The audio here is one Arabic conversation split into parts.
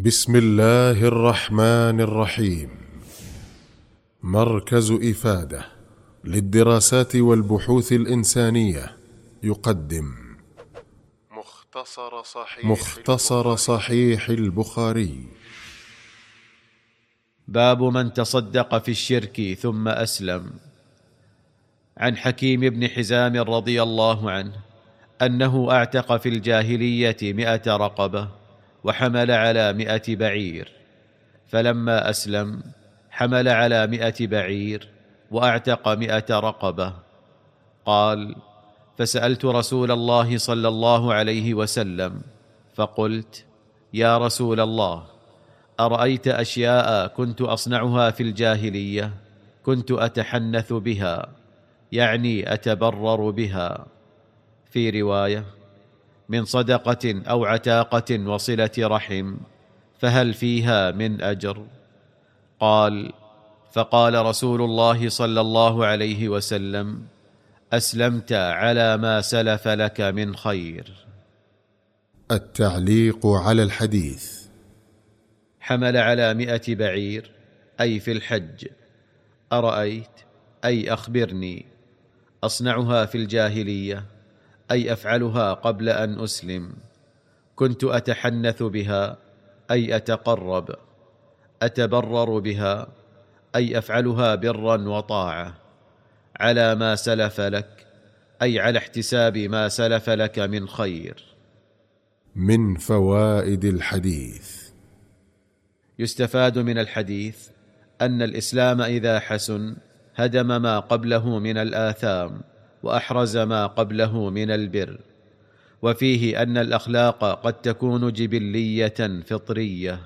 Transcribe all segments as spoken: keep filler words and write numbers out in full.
بسم الله الرحمن الرحيم. مركز إفادة للدراسات والبحوث الإنسانية يقدم مختصر صحيح, مختصر صحيح البخاري. باب من تصدق في الشرك ثم أسلم. عن حكيم بن حزام رضي الله عنه أنه أعتق في الجاهلية مئة رقبة وحمل على مئة بعير، فلما أسلم حمل على مئة بعير وأعتق مئة رقبة. قال: فسألت رسول الله صلى الله عليه وسلم فقلت: يا رسول الله، أرأيت أشياء كنت أصنعها في الجاهلية كنت أتحنث بها، يعني أتبرر بها، في رواية: من صدقة أو عتاقة وصلة رحم، فهل فيها من أجر؟ قال: فقال رسول الله صلى الله عليه وسلم: أسلمت على ما سلف لك من خير. التعليق على الحديث. حمل على مئة بعير أي في الحج. أرأيت أي أخبرني. أصنعها في الجاهلية أي أفعلها قبل أن أسلم. كنت أتحنث بها أي أتقرب. أتبرر بها أي أفعلها برا وطاعة. على ما سلف لك أي على احتساب ما سلف لك من خير. من فوائد الحديث: يستفاد من الحديث أن الإسلام إذا حسن هدم ما قبله من الآثام وأحرز ما قبله من البر. وفيه أن الأخلاق قد تكون جبلية فطرية.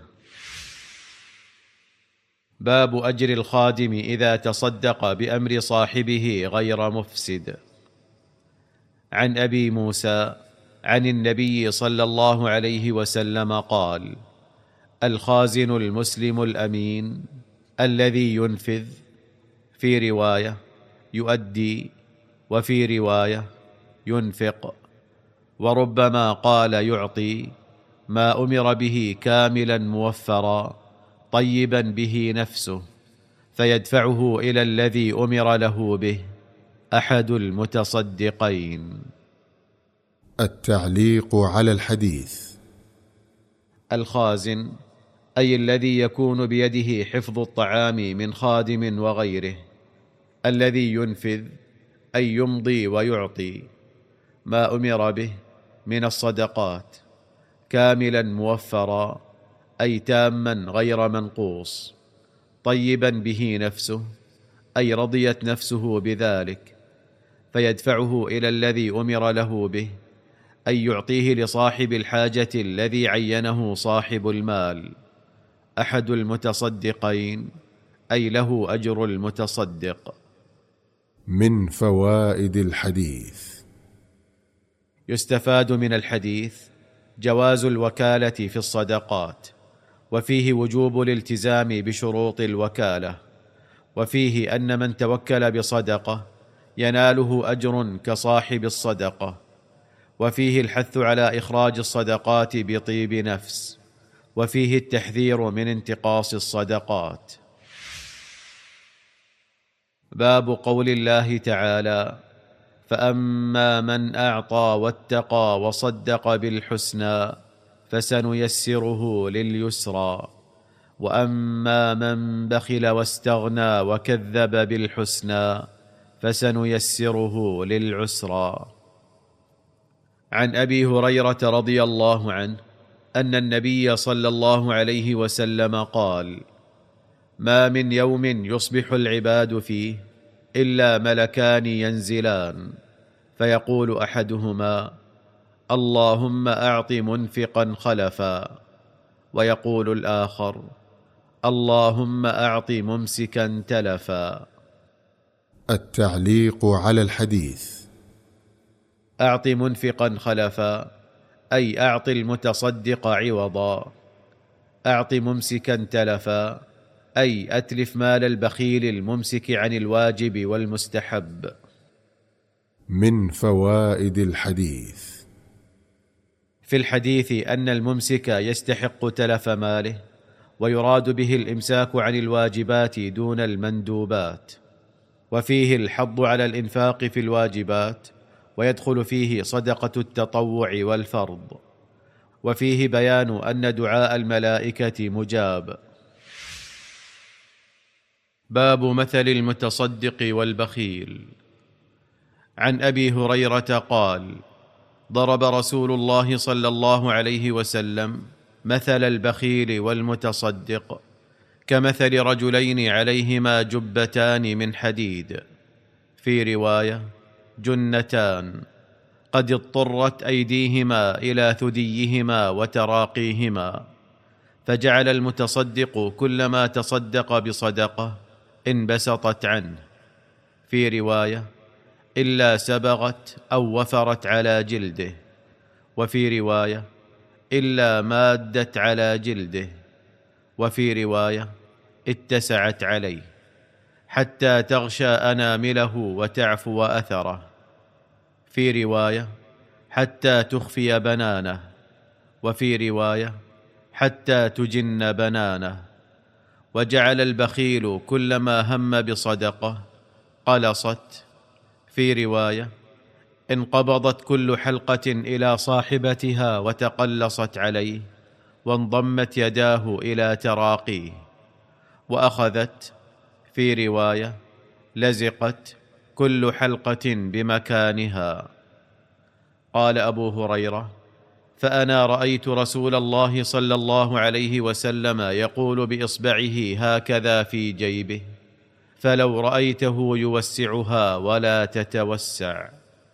باب أجر الخادم إذا تصدق بأمر صاحبه غير مفسد. عن أبي موسى عن النبي صلى الله عليه وسلم قال: الخازن المسلم الأمين الذي ينفذ، في رواية يؤدي، وفي رواية ينفق، وربما قال يعطي، ما أمر به كاملا موفرا طيبا به نفسه، فيدفعه إلى الذي أمر له به، أحد المتصدقين. التعليق على الحديث. الخازن أي الذي يكون بيده حفظ الطعام من خادم وغيره. الذي ينفذ أي يمضي ويعطي ما أمر به من الصدقات، كاملا موفرا أي تاما غير منقوص، طيبا به نفسه أي رضيت نفسه بذلك، فيدفعه إلى الذي أمر له به، أي يعطيه لصاحب الحاجة الذي عينه صاحب المال، أحد المتصدقين أي له أجر المتصدق. من فوائد الحديث: يستفاد من الحديث جواز الوكالة في الصدقات، وفيه وجوب الالتزام بشروط الوكالة، وفيه أن من توكل بصدقة يناله أجر كصاحب الصدقة، وفيه الحث على إخراج الصدقات بطيب نفس، وفيه التحذير من انتقاص الصدقات. باب قول الله تعالى: فأما من أعطى واتقى وصدق بالحسنى فسنيسره لليسرى، وأما من بخل واستغنى وكذب بالحسنى فسنيسره للعسرى. عن أبي هريرة رضي الله عنه أن النبي صلى الله عليه وسلم قال: ما من يوم يصبح العباد فيه إلا ملكان ينزلان، فيقول أحدهما: اللهم أعط منفقا خلفا، ويقول الآخر: اللهم أعط ممسكا تلفا. التعليق على الحديث. أعط منفقا خلفا أي أعط المتصدق عوضا. أعط ممسكا تلفا أي أتلف مال البخيل الممسك عن الواجب والمستحب. من فوائد الحديث: في الحديث أن الممسك يستحق تلف ماله، ويراد به الإمساك عن الواجبات دون المندوبات. وفيه الحض على الإنفاق في الواجبات، ويدخل فيه صدقة التطوع والفرض. وفيه بيان أن دعاء الملائكة مجاب. باب مثل المتصدق والبخيل. عن أبي هريرة قال: ضرب رسول الله صلى الله عليه وسلم مثل البخيل والمتصدق كمثل رجلين عليهما جبتان من حديد، في رواية جنتان، قد اضطرت أيديهما إلى ثديهما وتراقيهما، فجعل المتصدق كلما تصدق بصدقة انبسطت عنه، في رواية إلا سبغت أو وفرت على جلده، وفي رواية إلا مادت على جلده، وفي رواية اتسعت عليه، حتى تغشى أنامله وتعفو أثره، في رواية حتى تخفي بنانه، وفي رواية حتى تجن بنانه. وجعل البخيل كلما هم بصدقة قلصت، في رواية انقبضت كل حلقة إلى صاحبتها وتقلصت عليه، وانضمت يداه إلى تراقيه، وأخذت، في رواية لزقت كل حلقة بمكانها. قال أبو هريرة: فأنا رأيت رسول الله صلى الله عليه وسلم يقول بإصبعه هكذا في جيبه، فلو رأيته يوسعها ولا تتوسع.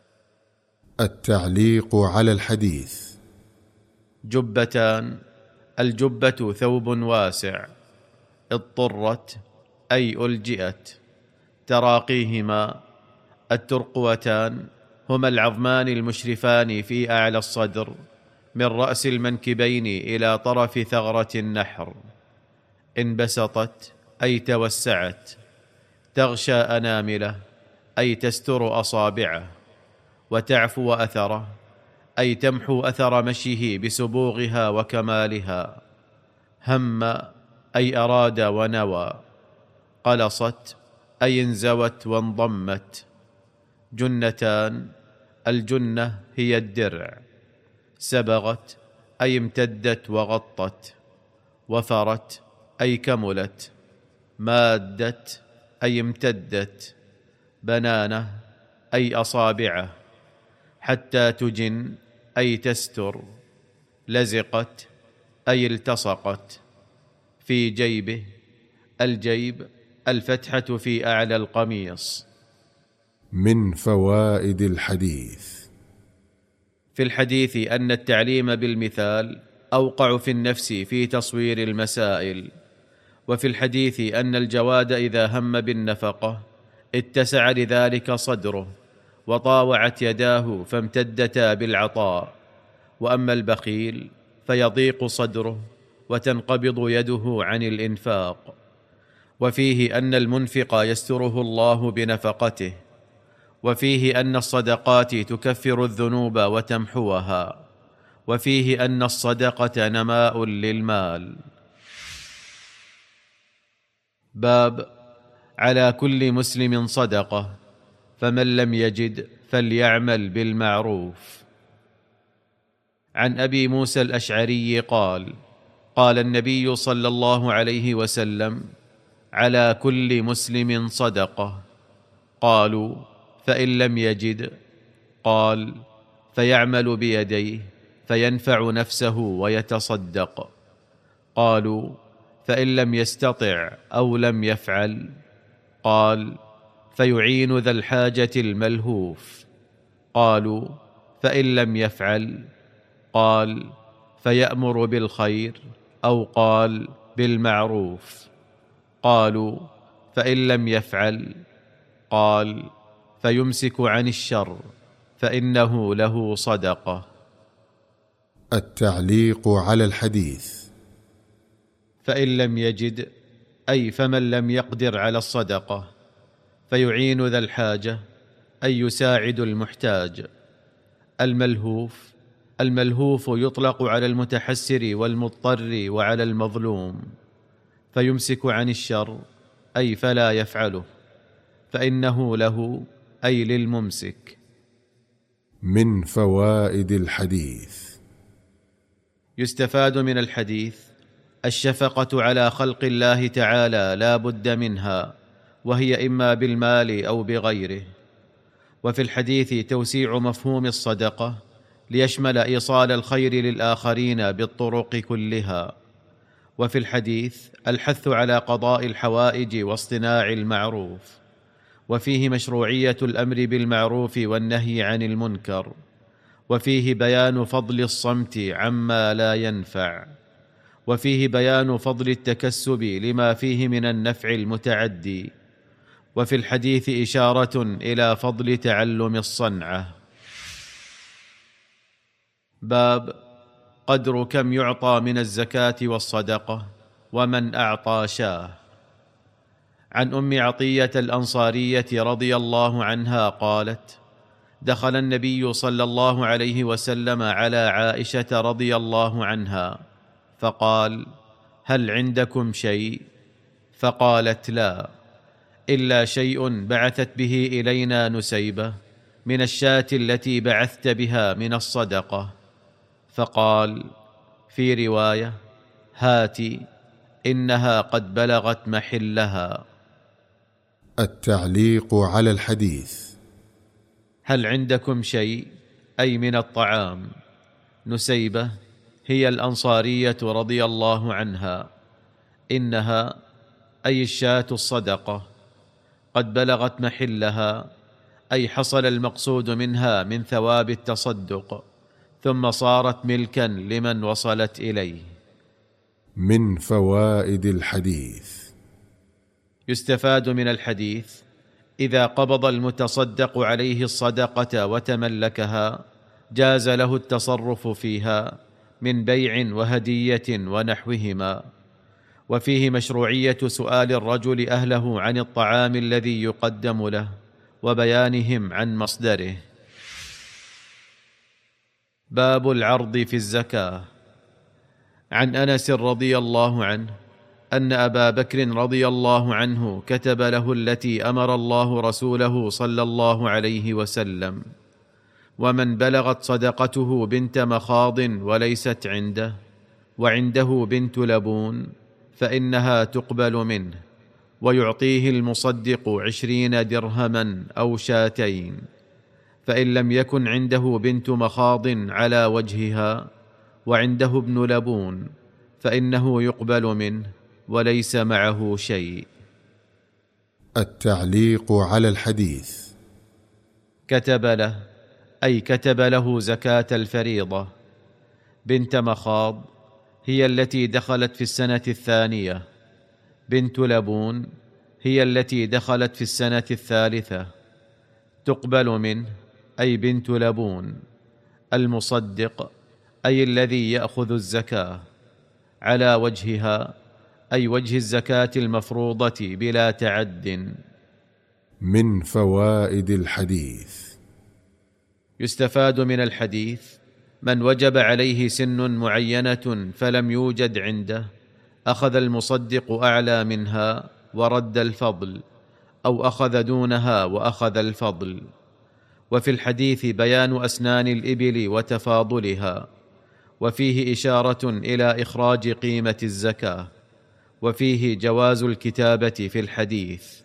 التعليق على الحديث. جبتان: الجبة ثوب واسع، اضطرت أي ألجئت. تراقيهما: الترقوتان هما العظمان المشرفان في أعلى الصدر من رأس المنكبين إلى طرف ثغرة النحر. انبسطت أي توسعت. تغشى أنامله أي تستر أصابعه. وتعفو أثره أي تمحو أثر مشيه بسبوغها وكمالها. هم أي أراد ونوى. قلصت أي انزوت وانضمت. جنتان: الجنة هي الدرع. سبغت أي امتدت وغطت. وفرت أي كملت. مادت أي امتدت. بنانه أي أصابعه. حتى تجن أي تستر. لزقت أي التصقت. في جيبه: الجيب الفتحة في أعلى القميص. من فوائد الحديث: في الحديث أن التعليم بالمثال أوقع في النفس في تصوير المسائل. وفي الحديث أن الجواد إذا هم بالنفقة اتسع لذلك صدره، وطاوعت يداه فامتدتا بالعطاء. وأما البخيل فيضيق صدره وتنقبض يده عن الإنفاق. وفيه أن المنفق يستره الله بنفقته. وفيه أن الصدقات تكفر الذنوب وتمحوها. وفيه أن الصدقة نماء للمال. باب على كل مسلم صدقة، فمن لم يجد فليعمل بالمعروف. عن أبي موسى الأشعري قال: قال النبي صلى الله عليه وسلم: على كل مسلم صدقة. قالوا: فإن لم يجد؟ قال: فيعمل بيديه فينفع نفسه ويتصدق. قالوا: فإن لم يستطع أو لم يفعل؟ قال: فيعين ذا الحاجة الملهوف. قالوا: فإن لم يفعل؟ قال: فيأمر بالخير، أو قال بالمعروف. قالوا: فإن لم يفعل؟ قال: فيمسك عن الشر، فإنه له صدقة. التعليق على الحديث. فإن لم يجد أي فمن لم يقدر على الصدقة، فيعين ذا الحاجة أي يساعد المحتاج. الملهوف الملهوف يطلق على المتحسر والمضطر وعلى المظلوم، فيمسك عن الشر أي فلا يفعله، فإنه له أي للممسك. من فوائد الحديث: يستفاد من الحديث الشفقة على خلق الله تعالى لا بد منها، وهي إما بالمال أو بغيره. وفي الحديث توسيع مفهوم الصدقة ليشمل إيصال الخير للآخرين بالطرق كلها. وفي الحديث الحث على قضاء الحوائج واصطناع المعروف. وفيه مشروعية الأمر بالمعروف والنهي عن المنكر. وفيه بيان فضل الصمت عما لا ينفع. وفيه بيان فضل التكسب لما فيه من النفع المتعدي. وفي الحديث إشارة إلى فضل تعلم الصنعة. باب قدر كم يعطى من الزكاة والصدقة ومن أعطى شاه. عن أم عطية الأنصارية رضي الله عنها قالت: دخل النبي صلى الله عليه وسلم على عائشة رضي الله عنها فقال: هل عندكم شيء؟ فقالت: لا، إلا شيء بعثت به إلينا نسيبة من الشاة التي بعثت بها من الصدقة. فقال في رواية: هاتي، إنها قد بلغت محلها. التعليق على الحديث: هل عندكم شيء أي من الطعام. نسيبة هي الأنصارية رضي الله عنها. إنها أي الشاة الصدقة قد بلغت محلها، أي حصل المقصود منها من ثواب التصدق، ثم صارت ملكا لمن وصلت إليه. من فوائد الحديث: يستفاد من الحديث إذا قبض المتصدق عليه الصدقة وتملكها جاز له التصرف فيها من بيع وهدية ونحوهما. وفيه مشروعية سؤال الرجل أهله عن الطعام الذي يقدم له وبيانهم عن مصدره. باب العرض في الزكاة. عن أنس رضي الله عنه أن أبا بكر رضي الله عنه كتب له التي أمر الله رسوله صلى الله عليه وسلم: ومن بلغت صدقته بنت مخاض وليست عنده وعنده بنت لبون فإنها تقبل منه، ويعطيه المصدق عشرين درهما أو شاتين. فإن لم يكن عنده بنت مخاض على وجهها وعنده ابن لبون فإنه يقبل منه وليس معه شيء. التعليق على الحديث: كتب له أي كتب له زكاة الفريضة. بنت مخاض هي التي دخلت في السنة الثانية. بنت لبون هي التي دخلت في السنة الثالثة. تقبل منه أي بنت لبون. المصدق أي الذي يأخذ الزكاة. على وجهها أي وجه الزكاة المفروضة بلا تعد. من فوائد الحديث: يستفاد من الحديث من وجب عليه سن معينة فلم يوجد عنده أخذ المصدق أعلى منها ورد الفضل، أو أخذ دونها وأخذ الفضل. وفي الحديث بيان أسنان الإبل وتفاضلها، وفيه إشارة إلى إخراج قيمة الزكاة، وفيه جواز الكتابة في الحديث.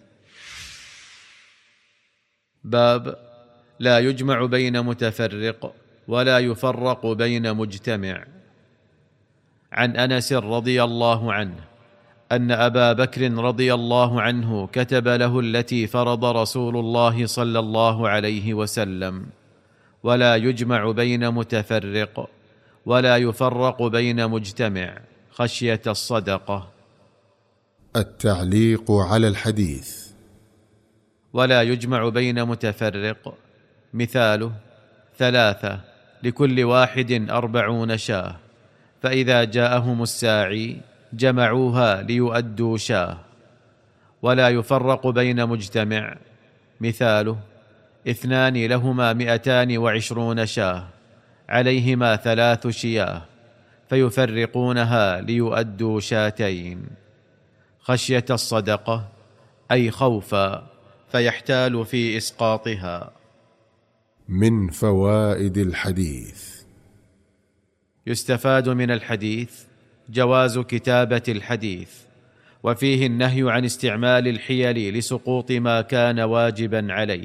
باب لا يجمع بين متفرق ولا يفرق بين مجتمع. عن أنس رضي الله عنه أن أبا بكر رضي الله عنه كتب له التي فرض رسول الله صلى الله عليه وسلم: ولا يجمع بين متفرق ولا يفرق بين مجتمع خشية الصدقة. التعليق على الحديث: ولا يجمع بين متفرق مثاله: ثلاثة لكل واحد أربعون شاه، فإذا جاءهم الساعي جمعوها ليؤدوا شاه. ولا يفرق بين مجتمع مثاله: اثنان لهما مئتان وعشرون شاه، عليهما ثلاث شياه فيفرقونها ليؤدوا شاتين، خشية الصدقة أي خوفا فيحتال في إسقاطها. من فوائد الحديث: يستفاد من الحديث جواز كتابة الحديث، وفيه النهي عن استعمال الحيل لسقوط ما كان واجبا عليه.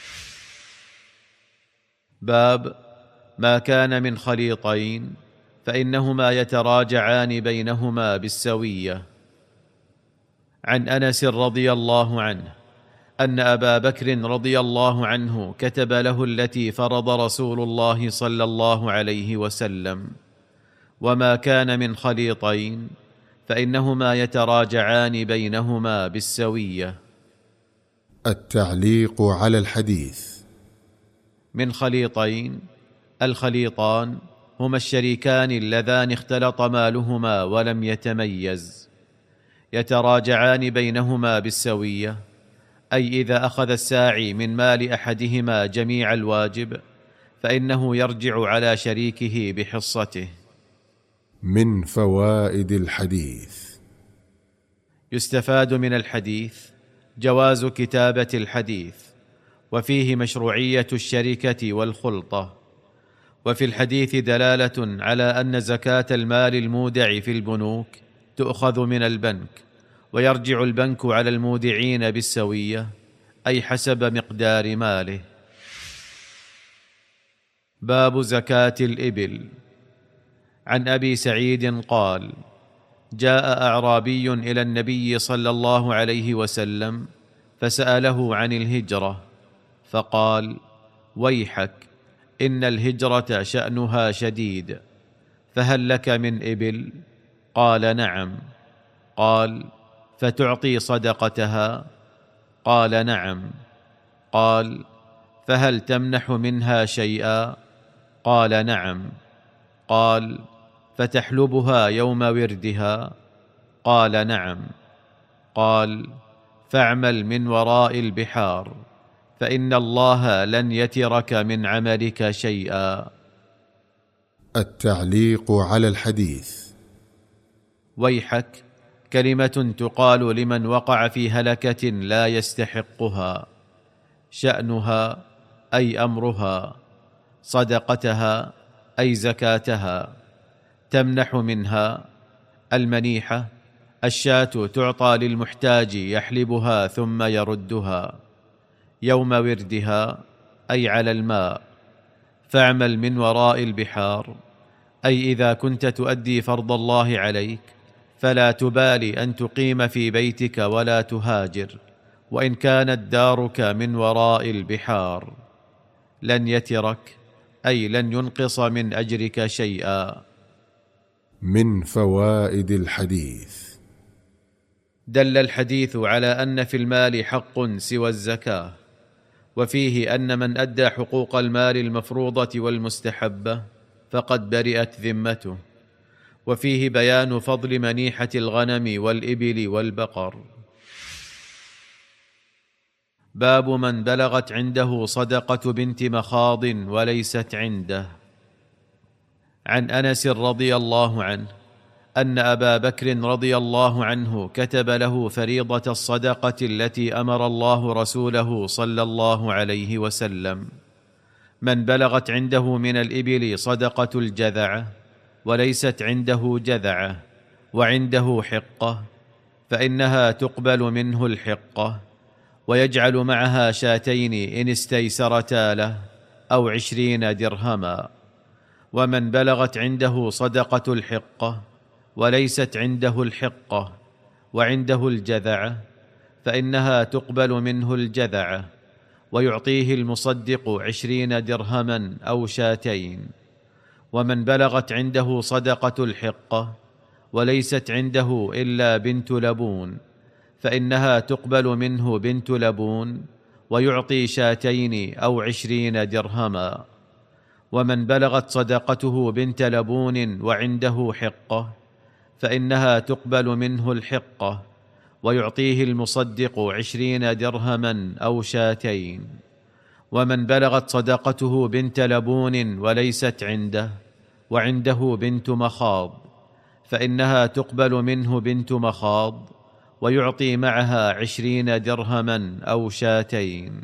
باب ما كان من خليطين فإنهما يتراجعان بينهما بالسوية. عن أنس رضي الله عنه أن أبا بكر رضي الله عنه كتب له التي فرض رسول الله صلى الله عليه وسلم: وما كان من خليطين فإنهما يتراجعان بينهما بالسوية. التعليق على الحديث: من خليطين، الخليطان هما الشريكان اللذان اختلط مالهما ولم يتميز. يتراجعان بينهما بالسوية أي إذا أخذ الساعي من مال أحدهما جميع الواجب فإنه يرجع على شريكه بحصته. من فوائد الحديث: يستفاد من الحديث جواز كتابة الحديث، وفيه مشروعية الشركة والخلطة. وفي الحديث دلالة على أن زكاة المال المودع في البنوك تؤخذ من البنك، ويرجع البنك على المودعين بالسوية أي حسب مقدار ماله. باب زكاة الإبل. عن أبي سعيد قال: جاء أعرابي إلى النبي صلى الله عليه وسلم فسأله عن الهجرة، فقال: ويحك، إن الهجرة شأنها شديد، فهل لك من إبل؟ قال: نعم. قال: فتعطي صدقتها؟ قال: نعم. قال: فهل تمنح منها شيئا؟ قال: نعم. قال: فتحلبها يوم وردها؟ قال: نعم. قال: فاعمل من وراء البحار، فإن الله لن يترك من عملك شيئا. التعليق على الحديث: ويحك كلمة تقال لمن وقع في هلكة لا يستحقها. شأنها أي أمرها، صدقتها أي زكاتها، تمنح منها. المنيحة الشاة تعطى للمحتاج يحلبها ثم يردها. يوم وردها أي على الماء. فاعمل من وراء البحار أي إذا كنت تؤدي فرض الله عليك فلا تبالي أن تقيم في بيتك ولا تهاجر، وإن كانت دارك من وراء البحار. لن يترك أي لن ينقص من أجرك شيئا. من فوائد الحديث: دل الحديث على أن في المال حق سوى الزكاة، وفيه أن من أدى حقوق المال المفروضة والمستحبة فقد برئت ذمته. وفيه بيان فضل منيحة الغنم والإبل والبقر. باب من بلغت عنده صدقة بنت مخاض وليست عنده. عن أنس رضي الله عنه أن أبا بكر رضي الله عنه كتب له فريضة الصدقة التي أمر الله رسوله صلى الله عليه وسلم: من بلغت عنده من الإبل صدقة الجذعة وليست عنده جذعة وعنده حقة فإنها تقبل منه الحقة، ويجعل معها شاتين إن استيسرتا له أو عشرين درهما. ومن بلغت عنده صدقة الحقة وليست عنده الحقة وعنده الجذعة فإنها تقبل منه الجذعة، ويعطيه المصدق عشرين درهما أو شاتين. ومن بلغت عنده صدقة الحقة وليست عنده إلا بنت لبون فإنها تقبل منه بنت لبون، ويعطي شاتين أو عشرين درهما. ومن بلغت صدقته بنت لبون وعنده حقة فإنها تقبل منه الحقة، ويعطيه المصدق عشرين درهما أو شاتين. ومن بلغت صدقته بنت لبون وليست عنده وعنده بنت مخاض فإنها تقبل منه بنت مخاض ويعطي معها عشرين درهما أو شاتين.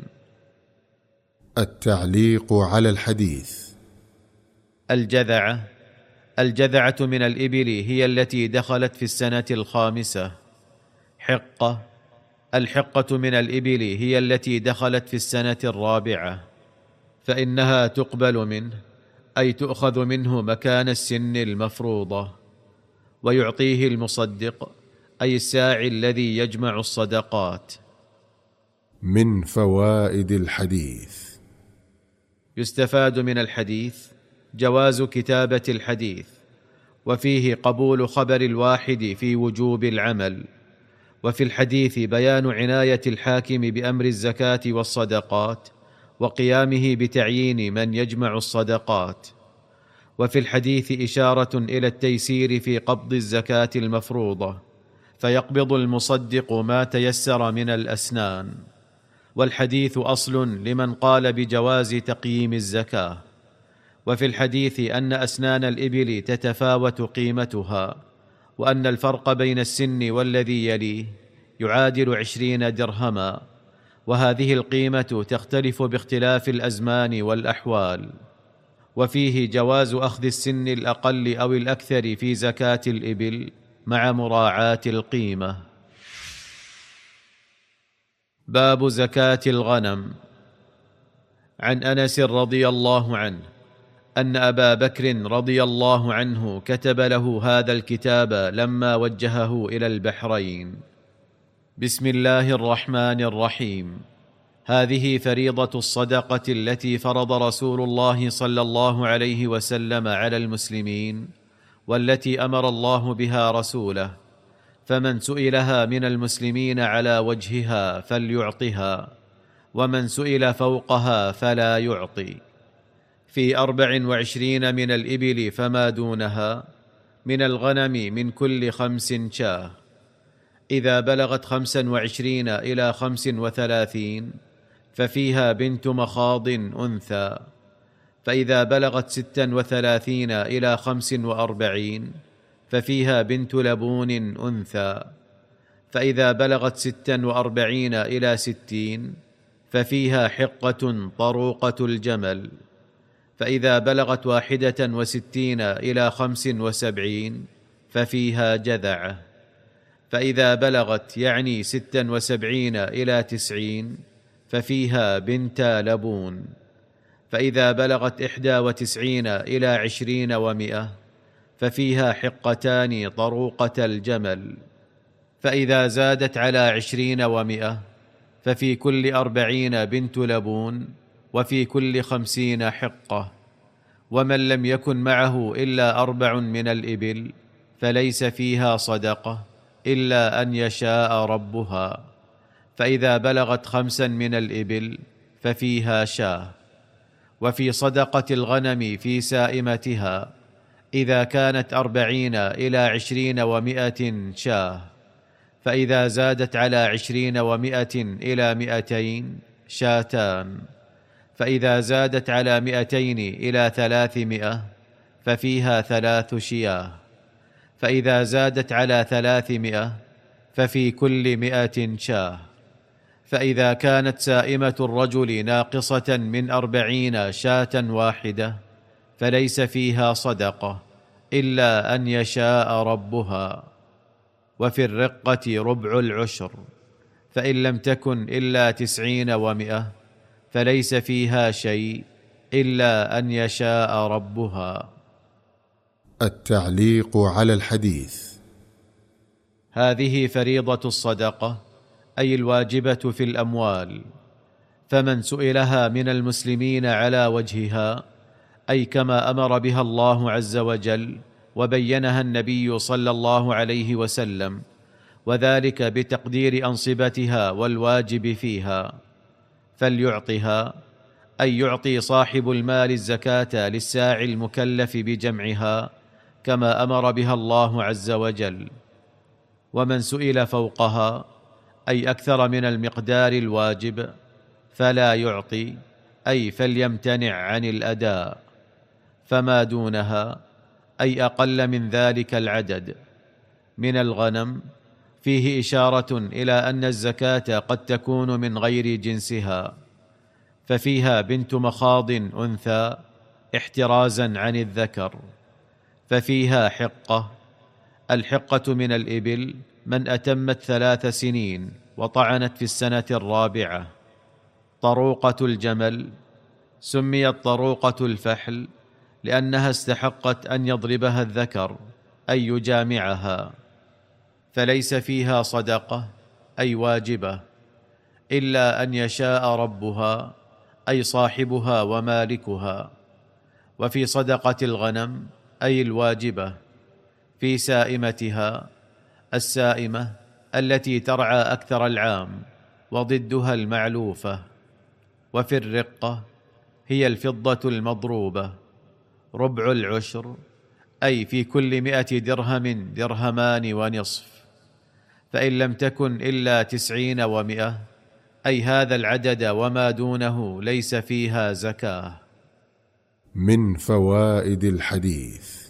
التعليق على الحديث. الجذعة. الجذعة من الإبل هي التي دخلت في السنة الخامسة. حقة. الحقة من الإبل هي التي دخلت في السنة الرابعة، فإنها تقبل منه، أي تؤخذ منه مكان السن المفروضة، ويعطيه المصدق، أي الساعي الذي يجمع الصدقات. من فوائد الحديث: يستفاد من الحديث جواز كتابة الحديث، وفيه قبول خبر الواحد في وجوب العمل، وفي الحديث بيان عناية الحاكم بأمر الزكاة والصدقات وقيامه بتعيين من يجمع الصدقات، وفي الحديث إشارة إلى التيسير في قبض الزكاة المفروضة، فيقبض المصدق ما تيسر من الأسنان، والحديث أصل لمن قال بجواز تقييم الزكاة. وفي الحديث أن أسنان الإبل تتفاوت قيمتها، وأن الفرق بين السن والذي يليه يعادل عشرين درهما، وهذه القيمة تختلف باختلاف الأزمان والأحوال. وفيه جواز أخذ السن الأقل أو الأكثر في زكاة الإبل مع مراعاة القيمة. باب زكاة الغنم. عن أنس رضي الله عنه أن أبا بكر رضي الله عنه كتب له هذا الكتاب لما وجهه إلى البحرين: بسم الله الرحمن الرحيم. هذه فريضة الصدقة التي فرض رسول الله صلى الله عليه وسلم على المسلمين، والتي أمر الله بها رسوله، فمن سئلها من المسلمين على وجهها فليعطها، ومن سئل فوقها فلا يعطي. في أربع وعشرين من الإبل فما دونها، من الغنم من كل خمس شاة، إذا بلغت خمسا وعشرين إلى خمس وثلاثين ففيها بنت مخاض أنثى، فإذا بلغت ستا وثلاثين إلى خمس وأربعين ففيها بنت لبون أنثى، فإذا بلغت ستا وأربعين إلى ستين ففيها حقة طروقة الجمل، فإذا بلغت واحدة وستين إلى خمس وسبعين ففيها جذعة، فإذا بلغت يعني ستا وسبعين إلى تسعين ففيها بنت لبون، فإذا بلغت إحدى وتسعين إلى عشرين ومئة ففيها حقتان طروقة الجمل، فإذا زادت على عشرين ومئة ففي كل أربعين بنت لبون، وفي كل خمسين حقة. ومن لم يكن معه إلا أربع من الإبل فليس فيها صدقة إلا أن يشاء ربها، فإذا بلغت خمسا من الإبل ففيها شاة. وفي صدقة الغنم في سائمتها إذا كانت أربعين إلى عشرين ومائة شاة، فإذا زادت على عشرين ومائة إلى مائتين شاتان، فإذا زادت على مائتين إلى ثلاثمائة ففيها ثلاث شياه، فإذا زادت على ثلاثمائة ففي كل مائة شاه. فإذا كانت سائمة الرجل ناقصة من أربعين شاة واحدة فليس فيها صدقة إلا أن يشاء ربها. وفي الرقة ربع العشر، فإن لم تكن إلا تسعين ومئة فليس فيها شيء إلا أن يشاء ربها. التعليق على الحديث. هذه فريضة الصدقة، أي الواجبة في الأموال، فمن سئلها من المسلمين على وجهها، أي كما أمر بها الله عز وجل وبينها النبي صلى الله عليه وسلم، وذلك بتقدير أنصبتها والواجب فيها، فليعطها، أي يعطي صاحب المال الزكاة للساعي المكلف بجمعها كما أمر بها الله عز وجل. ومن سئل فوقها، أي أكثر من المقدار الواجب، فلا يعطي، أي فليمتنع عن الأداء، فما دونها أي أقل من ذلك العدد من الغنم فيه إشارة إلى أن الزكاة قد تكون من غير جنسها، ففيها بنت مخاض أنثى احترازا عن الذكر، ففيها حقة. الحقة من الإبل من أتمت ثلاث سنين وطعنت في السنة الرابعة. طروقة الجمل سميت طروقة الفحل لأنها استحقت أن يضربها الذكر أي يجامعها، فليس فيها صدقة أي واجبة إلا أن يشاء ربها أي صاحبها ومالكها. وفي صدقة الغنم أي الواجبة في سائمتها، السائمة التي ترعى أكثر العام وضدها المعلوفة. وفي الرقة هي الفضة المضروبة ربع العشر، أي في كل مئة درهم درهمان ونصف، فإن لم تكن إلا تسعين ومئة أي هذا العدد وما دونه ليس فيها زكاة. من فوائد الحديث: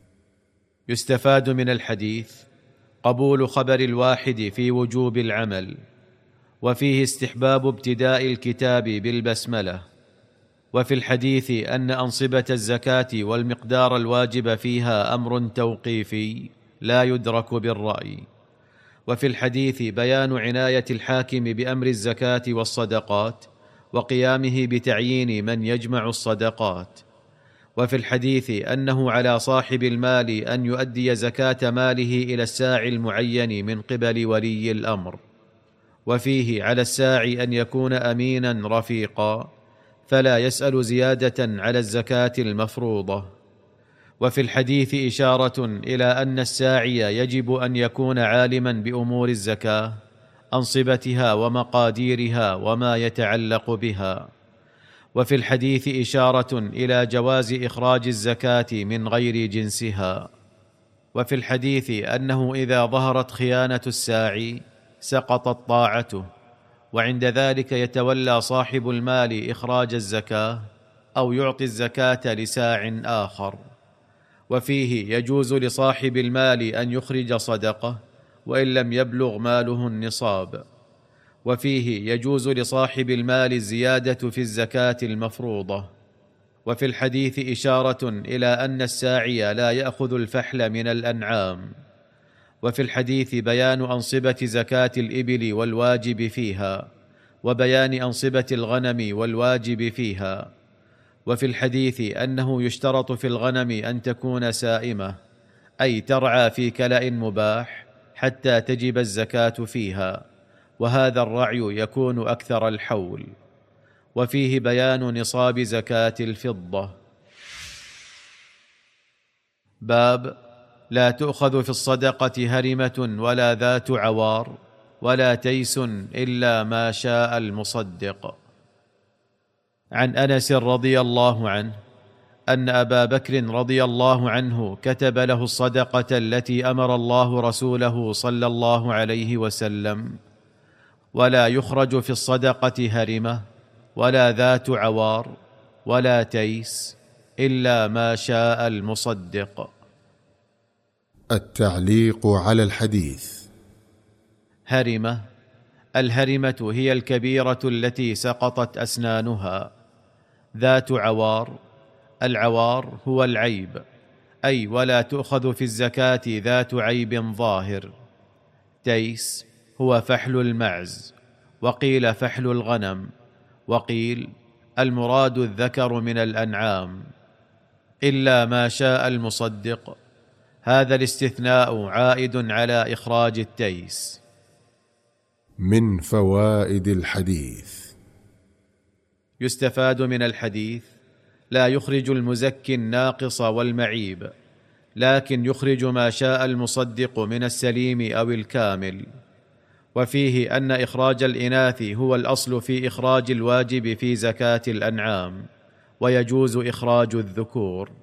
يستفاد من الحديث قبول خبر الواحد في وجوب العمل، وفيه استحباب ابتداء الكتاب بالبسملة. وفي الحديث أن أنصبة الزكاة والمقدار الواجب فيها أمر توقيفي لا يدرك بالرأي. وفي الحديث بيان عناية الحاكم بأمر الزكاة والصدقات وقيامه بتعيين من يجمع الصدقات. وفي الحديث أنه على صاحب المال أن يؤدي زكاة ماله إلى الساعي المعين من قبل ولي الأمر. وفيه على الساعي أن يكون أمينا رفيقا فلا يسأل زيادة على الزكاة المفروضة. وفي الحديث إشارة إلى أن الساعي يجب أن يكون عالما بأمور الزكاة، أنصبتها ومقاديرها وما يتعلق بها. وفي الحديث إشارة إلى جواز إخراج الزكاة من غير جنسها. وفي الحديث أنه إذا ظهرت خيانة الساعي سقطت طاعته، وعند ذلك يتولى صاحب المال إخراج الزكاة أو يعطي الزكاة لساع آخر. وفيه يجوز لصاحب المال أن يخرج صدقة وإن لم يبلغ ماله النصاب. وفيه يجوز لصاحب المال الزيادة في الزكاة المفروضة. وفي الحديث إشارة إلى أن الساعي لا يأخذ الفحل من الأنعام. وفي الحديث بيان أنصبة زكاة الإبل والواجب فيها، وبيان أنصبة الغنم والواجب فيها. وفي الحديث أنه يشترط في الغنم أن تكون سائمة، أي ترعى في كلأ مباح حتى تجب الزكاة فيها، وهذا الرعي يكون أكثر الحول. وفيه بيان نصاب زكاة الفضة. باب لا تؤخذ في الصدقة هرمة ولا ذات عوار ولا تيس إلا ما شاء المصدق. عن أنس رضي الله عنه أن أبا بكر رضي الله عنه كتب له الصدقة التي أمر الله رسوله صلى الله عليه وسلم: ولا يخرج في الصدقة هرمة ولا ذات عوار ولا تيس إلا ما شاء المصدق. التعليق على الحديث: هرمة: الهرمة هي الكبيرة التي سقطت أسنانها. ذات عوار: العوار هو العيب، أي ولا تؤخذ في الزكاة ذات عيب ظاهر. تيس هو فحل المعز، وقيل فحل الغنم، وقيل المراد الذكر من الأنعام. إلا ما شاء المصدق، هذا الاستثناء عائد على إخراج التيس. من فوائد الحديث: يستفاد من الحديث لا يخرج المزكي الناقص والمعيب، لكن يخرج ما شاء المصدق من السليم أو الكامل. وفيه أن إخراج الإناث هو الأصل في إخراج الواجب في زكاة الأنعام، ويجوز إخراج الذكور.